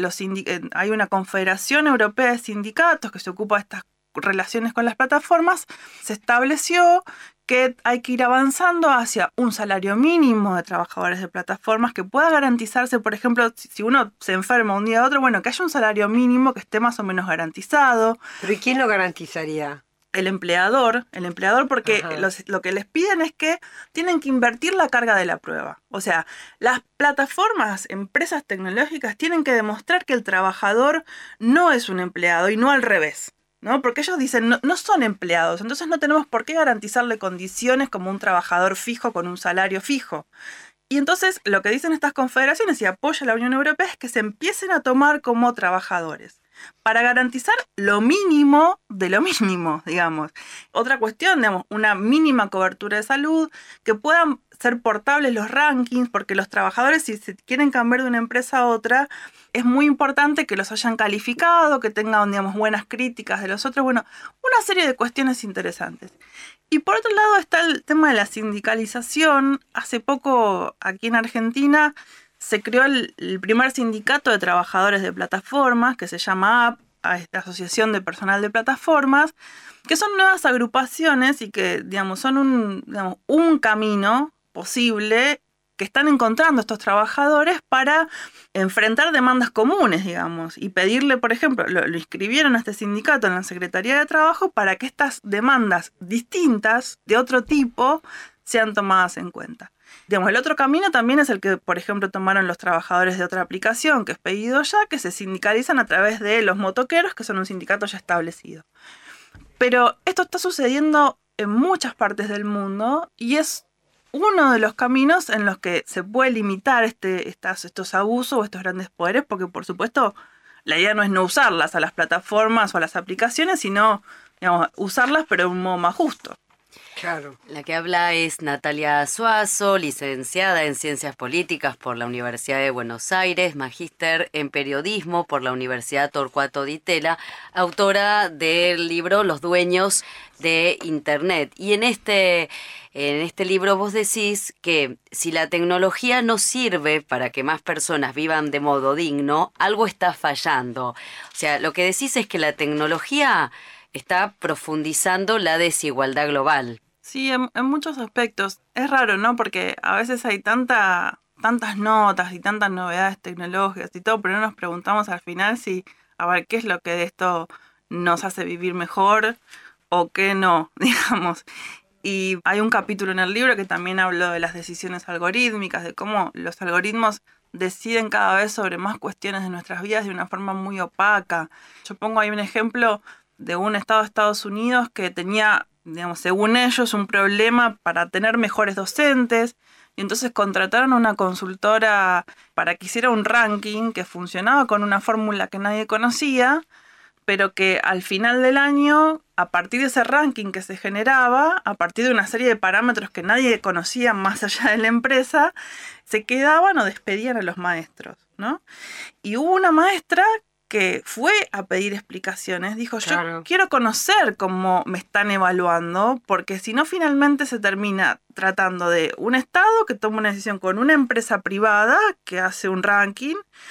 F: hay una Confederación Europea de Sindicatos que se ocupa de estas relaciones con las plataformas, se estableció que hay que ir avanzando hacia un salario mínimo de trabajadores de plataformas que pueda garantizarse, por ejemplo, si uno se enferma un día a otro, bueno, que haya un salario mínimo que esté más o menos garantizado.
B: ¿Pero y quién lo garantizaría?
F: El empleador porque lo que les piden es que tienen que invertir la carga de la prueba. O sea, las plataformas, empresas tecnológicas tienen que demostrar que el trabajador no es un empleado y no al revés, ¿no? Porque ellos dicen, no son empleados, entonces no tenemos por qué garantizarle condiciones como un trabajador fijo con un salario fijo. Y entonces lo que dicen estas confederaciones y apoya la Unión Europea es que se empiecen a tomar como trabajadores para garantizar lo mínimo de lo mínimo, digamos. Otra cuestión, digamos, una mínima cobertura de salud, que puedan ser portables los rankings, porque los trabajadores, si se quieren cambiar de una empresa a otra, es muy importante que los hayan calificado, que tengan, digamos, buenas críticas de los otros. Bueno, una serie de cuestiones interesantes. Y por otro lado está el tema de la sindicalización. Hace poco, aquí en Argentina, se creó el primer sindicato de trabajadores de plataformas, que se llama Asociación de Personal de Plataformas, que son nuevas agrupaciones y que, digamos, son un camino posible que están encontrando estos trabajadores para enfrentar demandas comunes, digamos, y pedirle, por ejemplo, lo inscribieron a este sindicato en la Secretaría de Trabajo para que estas demandas distintas, de otro tipo, sean tomadas en cuenta. Digamos, el otro camino también es el que, por ejemplo, tomaron los trabajadores de otra aplicación, que es Pedido Ya, que se sindicalizan a través de los motoqueros, que son un sindicato ya establecido. Pero esto está sucediendo en muchas partes del mundo y es uno de los caminos en los que se puede limitar estos abusos o estos grandes poderes, porque, por supuesto, la idea no es no usarlas a las plataformas o a las aplicaciones, sino, digamos, usarlas pero de un modo más justo.
B: Claro.
C: La que habla es Natalia Suazo, licenciada en Ciencias Políticas por la Universidad de Buenos Aires, magíster en Periodismo por la Universidad Torcuato Di Tella, autora del libro Los Dueños de Internet. Y en este libro vos decís que si la tecnología no sirve para que más personas vivan de modo digno, algo está fallando. O sea, lo que decís es que la tecnología está profundizando la desigualdad global.
F: Sí, en muchos aspectos. Es raro, ¿no? Porque a veces hay tantas notas y tantas novedades tecnológicas y todo, pero no nos preguntamos al final si a ver qué es lo que de esto nos hace vivir mejor o qué no, digamos. Y hay un capítulo en el libro que también habló de las decisiones algorítmicas, de cómo los algoritmos deciden cada vez sobre más cuestiones de nuestras vidas de una forma muy opaca. Yo pongo ahí un ejemplo de un estado de Estados Unidos que tenía, digamos, según ellos, un problema para tener mejores docentes, y entonces contrataron a una consultora para que hiciera un ranking que funcionaba con una fórmula que nadie conocía, pero que al final del año, a partir de ese ranking que se generaba, a partir de una serie de parámetros que nadie conocía más allá de la empresa, se quedaban o despedían a los maestros, ¿no? Y hubo una maestra que fue a pedir explicaciones, dijo, yo quiero conocer cómo me están evaluando, porque si no finalmente se termina tratando de un Estado que toma una decisión con una empresa privada que hace un ranking,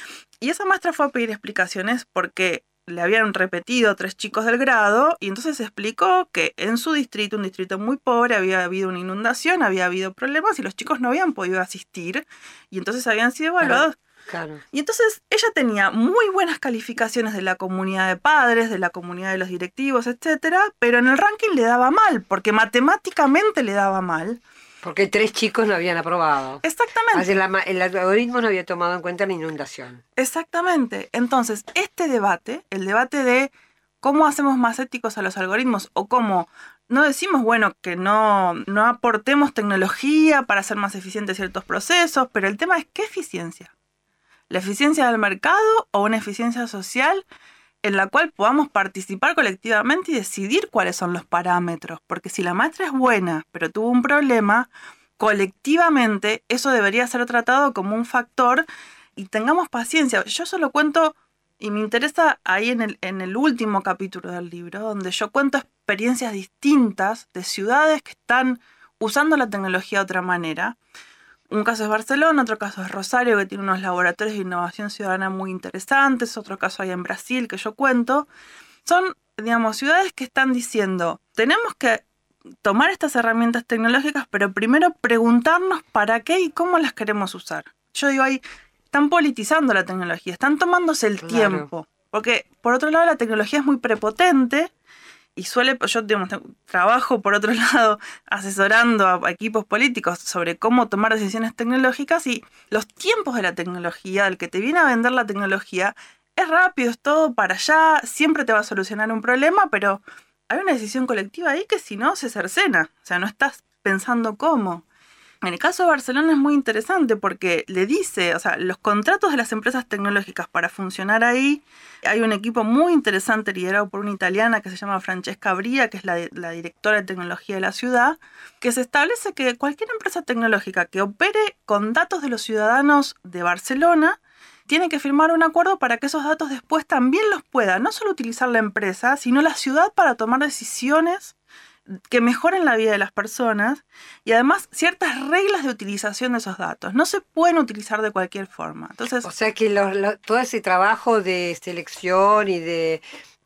F: y esa maestra fue a pedir explicaciones porque le habían repetido 3 chicos del grado, y entonces explicó que en su distrito, un distrito muy pobre, había habido una inundación, había habido problemas y los chicos no habían podido asistir, y entonces habían sido evaluados.
B: Claro.
F: Y entonces ella tenía muy buenas calificaciones de la comunidad de padres, de la comunidad de los directivos, etcétera, pero en el ranking le daba mal, porque matemáticamente le daba mal.
B: Porque 3 chicos no habían aprobado.
F: Exactamente.
B: Así el algoritmo no había tomado en cuenta la inundación.
F: Exactamente. Entonces, este debate, el debate de cómo hacemos más éticos a los algoritmos o cómo no decimos, bueno, que no aportemos tecnología para hacer más eficientes ciertos procesos, pero el tema es ¿qué eficiencia? ¿La eficiencia del mercado o una eficiencia social en la cual podamos participar colectivamente y decidir cuáles son los parámetros? Porque si la maestra es buena, pero tuvo un problema, colectivamente eso debería ser tratado como un factor y tengamos paciencia. Yo solo cuento, y me interesa ahí en el último capítulo del libro, donde yo cuento experiencias distintas de ciudades que están usando la tecnología de otra manera. Un caso es Barcelona, otro caso es Rosario, que tiene unos laboratorios de innovación ciudadana muy interesantes, otro caso hay en Brasil que yo cuento. Son, digamos, ciudades que están diciendo, tenemos que tomar estas herramientas tecnológicas, pero primero preguntarnos para qué y cómo las queremos usar. Yo digo ahí, están politizando la tecnología, están tomándose el tiempo. Porque, por otro lado, la tecnología es muy prepotente y yo digamos, trabajo, por otro lado, asesorando a equipos políticos sobre cómo tomar decisiones tecnológicas, y los tiempos de la tecnología, el que te viene a vender la tecnología, es rápido, es todo para allá, siempre te va a solucionar un problema, pero hay una decisión colectiva ahí que si no se cercena, o sea, no estás pensando cómo. En el caso de Barcelona es muy interesante porque le dice, o sea, los contratos de las empresas tecnológicas para funcionar ahí, hay un equipo muy interesante liderado por una italiana que se llama Francesca Bria, que es la directora de tecnología de la ciudad, que se establece que cualquier empresa tecnológica que opere con datos de los ciudadanos de Barcelona tiene que firmar un acuerdo para que esos datos después también los pueda no solo utilizar la empresa, sino la ciudad para tomar decisiones que mejoren la vida de las personas, y además ciertas reglas de utilización de esos datos. No se pueden utilizar de cualquier forma. Entonces,
B: o sea que todo ese trabajo de selección y de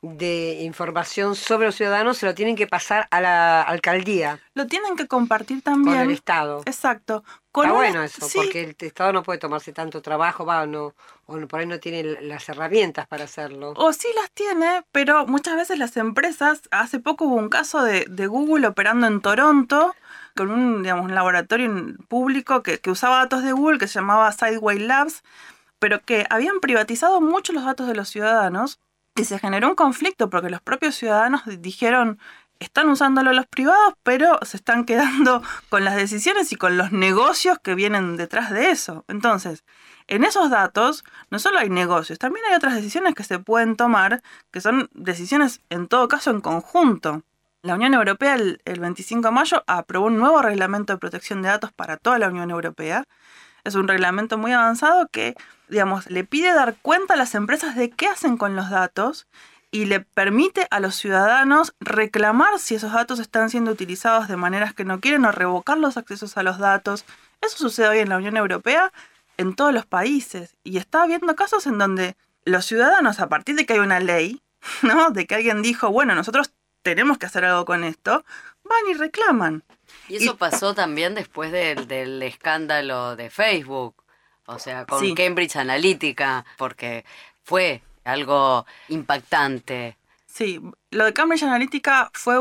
B: información sobre los ciudadanos se lo tienen que pasar a la alcaldía.
F: Lo tienen que compartir también.
B: Con el Estado.
F: Exacto.
B: Está bueno eso, sí. Porque el Estado no puede tomarse tanto trabajo, o por ahí no tiene las herramientas para hacerlo.
F: O sí las tiene, pero muchas veces las empresas, hace poco hubo un caso de Google operando en Toronto, con un laboratorio público que usaba datos de Google, que se llamaba Sideway Labs, pero que habían privatizado mucho los datos de los ciudadanos, y se generó un conflicto porque los propios ciudadanos dijeron, están usándolo los privados, pero se están quedando con las decisiones y con los negocios que vienen detrás de eso. Entonces, en esos datos no solo hay negocios, también hay otras decisiones que se pueden tomar, que son decisiones en todo caso en conjunto. La Unión Europea el 25 de mayo aprobó un nuevo reglamento de protección de datos para toda la Unión Europea. Es un reglamento muy avanzado que, le pide dar cuenta a las empresas de qué hacen con los datos y le permite a los ciudadanos reclamar si esos datos están siendo utilizados de maneras que no quieren o revocar los accesos a los datos. Eso sucede hoy en la Unión Europea, en todos los países. Y está habiendo casos en donde los ciudadanos, a partir de que hay una ley, ¿no?, de que alguien dijo, bueno, nosotros tenemos que hacer algo con esto, van y reclaman.
C: Y eso pasó también después del escándalo de Facebook, o sea, con Cambridge Analytica, porque fue algo impactante.
F: Sí, lo de Cambridge Analytica fue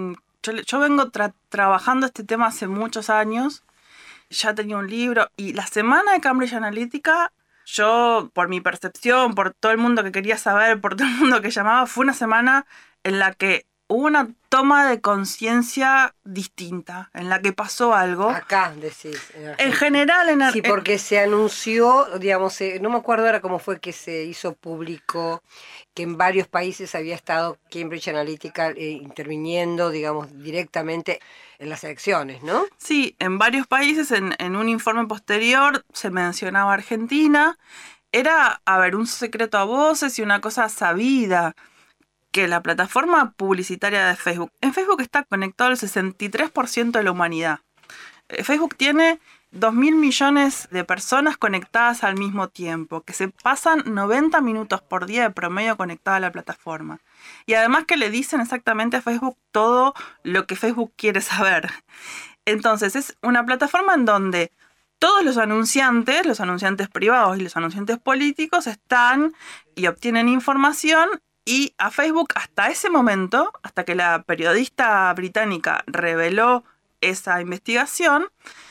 F: Yo vengo trabajando este tema hace muchos años, ya tenía un libro, y la semana de Cambridge Analytica, yo, por mi percepción, por todo el mundo que quería saber, por todo el mundo que llamaba, fue una semana en la que hubo una toma de conciencia distinta, en la que pasó algo.
B: Acá, decís.
F: En general,
B: sí, porque se anunció, digamos, no me acuerdo ahora cómo fue que se hizo público, que en varios países había estado Cambridge Analytica interviniendo, digamos, directamente en las elecciones, ¿no?
F: Sí, en varios países, en un informe posterior, se mencionaba Argentina. Era, un secreto a voces y una cosa sabida, que la plataforma publicitaria de Facebook, en Facebook está conectado el 63% de la humanidad. Facebook tiene 2.000 millones de personas conectadas al mismo tiempo, que se pasan 90 minutos por día de promedio conectada a la plataforma. Y además que le dicen exactamente a Facebook todo lo que Facebook quiere saber. Entonces es una plataforma en donde todos los anunciantes privados y los anunciantes políticos están y obtienen información. Y a Facebook hasta ese momento, hasta que la periodista británica reveló esa investigación,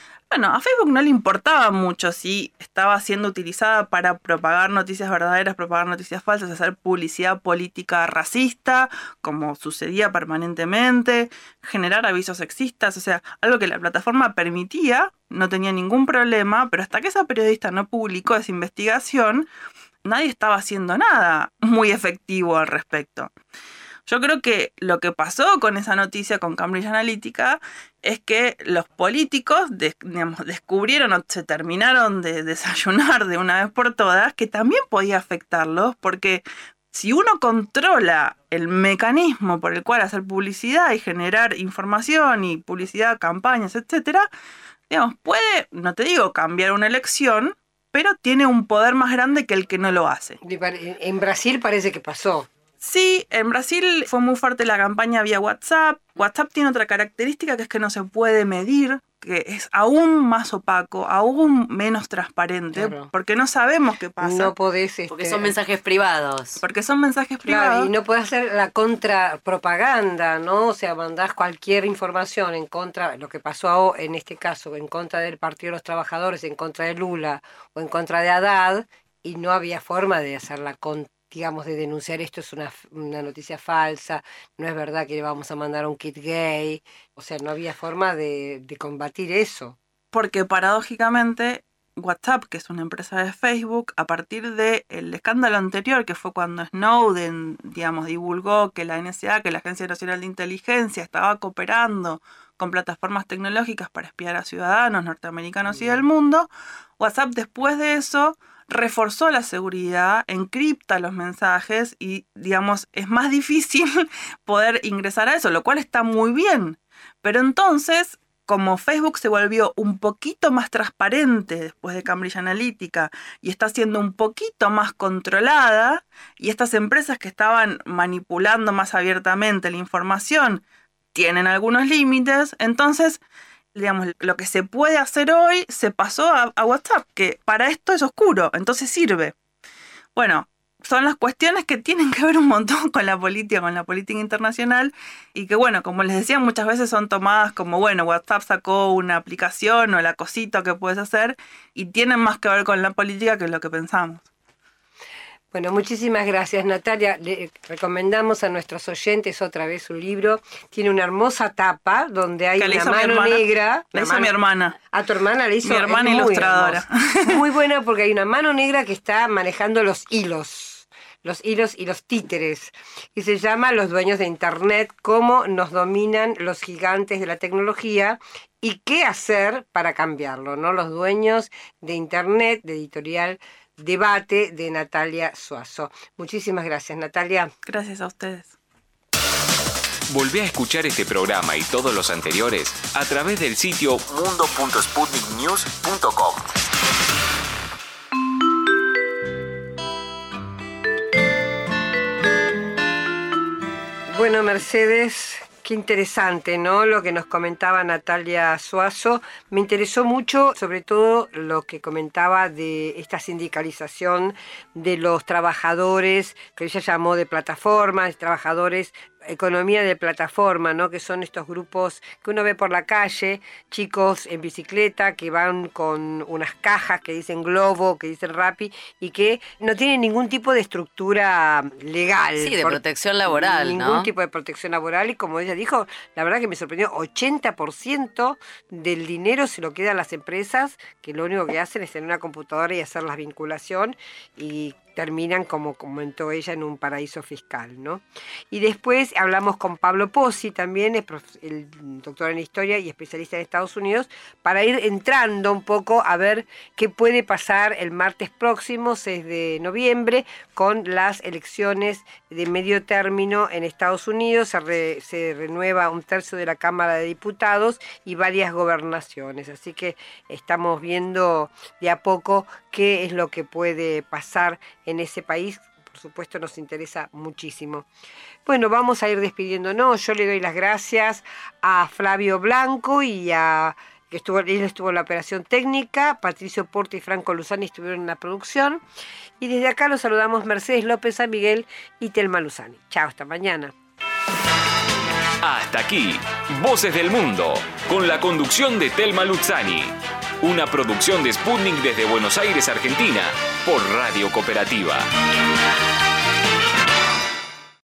F: a Facebook no le importaba mucho si estaba siendo utilizada para propagar noticias verdaderas, propagar noticias falsas, hacer publicidad política racista, como sucedía permanentemente, generar avisos sexistas, o sea, algo que la plataforma permitía, no tenía ningún problema, pero hasta que esa periodista no publicó esa investigación, nadie estaba haciendo nada muy efectivo al respecto. Yo creo que lo que pasó con esa noticia, con Cambridge Analytica, es que los políticos descubrieron o se terminaron de desayunar de una vez por todas que también podía afectarlos, porque si uno controla el mecanismo por el cual hacer publicidad y generar información y publicidad, campañas, etcétera, puede, no te digo cambiar una elección, pero tiene un poder más grande que el que no lo hace.
B: En Brasil parece que pasó.
F: Sí, en Brasil fue muy fuerte la campaña vía WhatsApp. WhatsApp tiene otra característica que es que no se puede medir, que es aún más opaco, aún menos transparente, claro, porque no sabemos qué pasa.
B: No podés...
C: Porque son mensajes privados.
F: Porque son mensajes privados.
B: Claro, y no podés hacer la contrapropaganda, ¿no? O sea, mandás cualquier información en contra, lo que pasó en este caso, en contra del Partido de los Trabajadores, en contra de Lula o en contra de Haddad, y no había forma de hacer digamos, de denunciar esto es una noticia falsa, no es verdad que le vamos a mandar un kit gay, o sea, no había forma de combatir eso.
F: Porque paradójicamente WhatsApp, que es una empresa de Facebook, a partir del escándalo anterior, que fue cuando Snowden, divulgó que la NSA, que la Agencia Nacional de Inteligencia, estaba cooperando con plataformas tecnológicas para espiar a ciudadanos norteamericanos y del mundo, WhatsApp después de eso reforzó la seguridad, encripta los mensajes y, es más difícil poder ingresar a eso, lo cual está muy bien. Pero entonces, como Facebook se volvió un poquito más transparente después de Cambridge Analytica y está siendo un poquito más controlada, y estas empresas que estaban manipulando más abiertamente la información tienen algunos límites, entonces lo que se puede hacer hoy se pasó a WhatsApp, que para esto es oscuro, entonces sirve. Bueno, son las cuestiones que tienen que ver un montón con la política internacional, y que, como les decía, muchas veces son tomadas como, WhatsApp sacó una aplicación o la cosita que puedes hacer, y tienen más que ver con la política que lo que pensamos.
B: Bueno, muchísimas gracias, Natalia. Le recomendamos a nuestros oyentes otra vez su libro. Tiene una hermosa tapa donde hay una mano negra.
F: La hizo mi hermana.
B: ¿A tu hermana la hizo?
F: Mi hermana ilustradora.
B: Muy buena, porque hay una mano negra que está manejando los hilos y los títeres. Y se llama Los dueños de Internet, cómo nos dominan los gigantes de la tecnología y qué hacer para cambiarlo, ¿no? Los dueños de Internet, de editorial Debate, de Natalia Suazo. Muchísimas gracias, Natalia.
F: Gracias a ustedes.
A: Volví a escuchar este programa y todos los anteriores a través del sitio mundo.sputniknews.com.
B: Bueno, Mercedes, Qué interesante, ¿no? Lo que nos comentaba Natalia Suazo. Me interesó mucho, sobre todo, lo que comentaba de esta sindicalización de los trabajadores, que ella llamó de plataformas, trabajadores, economía de plataforma, ¿no? Que son estos grupos que uno ve por la calle, chicos en bicicleta que van con unas cajas que dicen Globo, que dicen Rappi, y que no tienen ningún tipo de estructura legal.
C: Sí, de protección laboral,
B: ningún tipo de protección laboral, y como ella dijo, la verdad que me sorprendió, 80% del dinero se lo quedan las empresas, que lo único que hacen es tener una computadora y hacer la vinculación, y terminan, como comentó ella, en un paraíso fiscal, ¿no? Y después hablamos con Pablo Pozzi, también es el doctor en historia y especialista en Estados Unidos, para ir entrando un poco a ver qué puede pasar el martes próximo, 6 de noviembre, con las elecciones de medio término en Estados Unidos. Se renueva 1/3 de la Cámara de Diputados y varias gobernaciones. Así que estamos viendo de a poco qué es lo que puede pasar en ese país. Por supuesto, nos interesa muchísimo. Bueno, vamos a ir despidiéndonos. Yo le doy las gracias a Flavio Blanco y a él estuvo en la operación técnica, Patricio Porte y Franco Luzani estuvieron en la producción, y desde acá los saludamos Mercedes López San Miguel y Telma Luzani. Chao, hasta mañana.
A: Hasta aquí, Voces del Mundo, con la conducción de Telma Luzani. Una producción de Sputnik desde Buenos Aires, Argentina, por Radio Cooperativa.